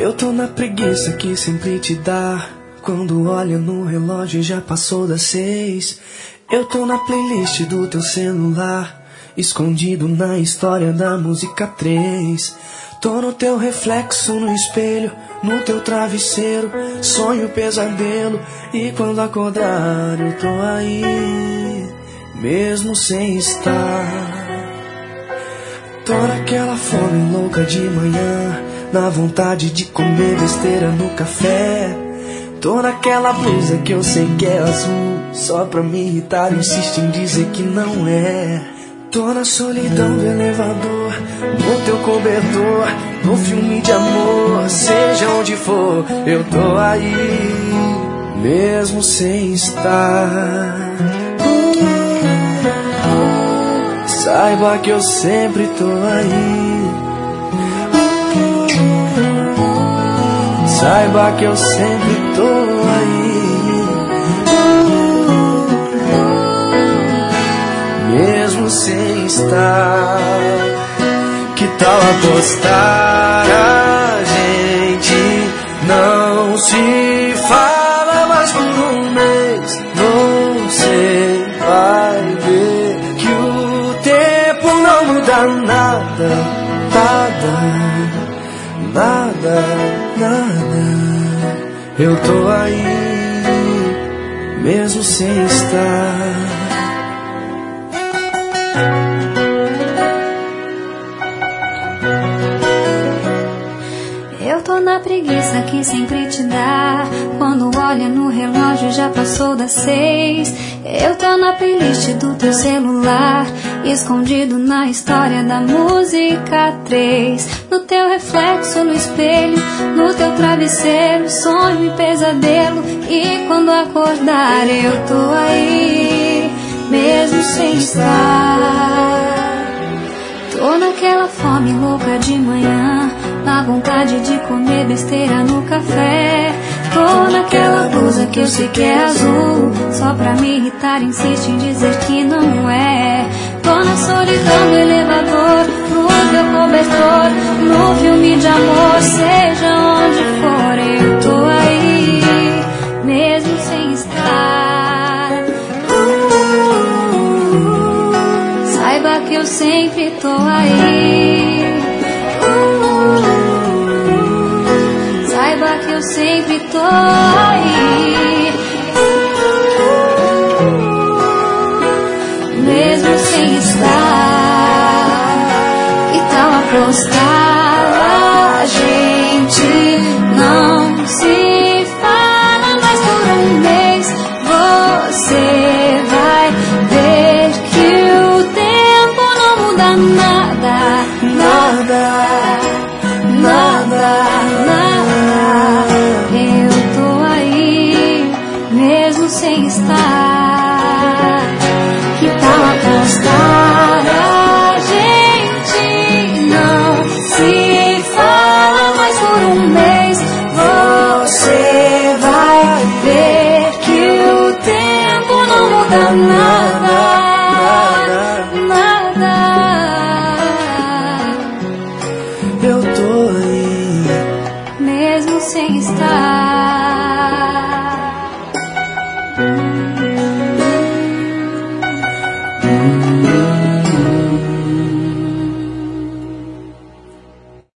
Eu tô na preguiça que sempre te dá. Quando olha no relógio já passou das 6. Eu tô na playlist do teu celular, escondido na história da música 3. Tô no teu reflexo no espelho, no teu travesseiro, sonho pesadelo. E quando acordar eu tô aí, mesmo sem estar. Tô naquela fome louca de manhã, na vontade de comer besteira no café. Tô naquela blusa que eu sei que é azul, só pra me irritar insiste em dizer que não é. Tô na solidão do elevador, no teu cobertor, no filme de amor, seja onde for, eu tô aí, mesmo sem estar. Saiba que eu sempre tô aí. Saiba que eu sempre tô aí, mesmo sem estar. Que tal apostar? A gente não se fala mais por um mês. Você vai ver que o tempo não muda nada, nada, nada. Eu tô aí, mesmo sem estar. Eu tô na preguiça que sempre te dá. Quando olha no relógio já passou das 6. Eu tô na playlist do teu celular, escondido na história da música 3. No teu reflexo no espelho, no teu travesseiro, sonho e pesadelo. E quando acordar eu tô aí, mesmo sem estar. Tô naquela fome louca de manhã, na vontade de comer besteira no café. Tô naquela blusa que eu sei que é azul, só pra me irritar insiste em dizer que não é. Tô na solidão do elevador, no teu cobertor, no filme de amor, seja onde for, eu tô aí, mesmo sem estar. Saiba que eu sempre tô aí. Saiba que eu sempre tô aí, mesmo sem estar. E tal apostar, a gente não se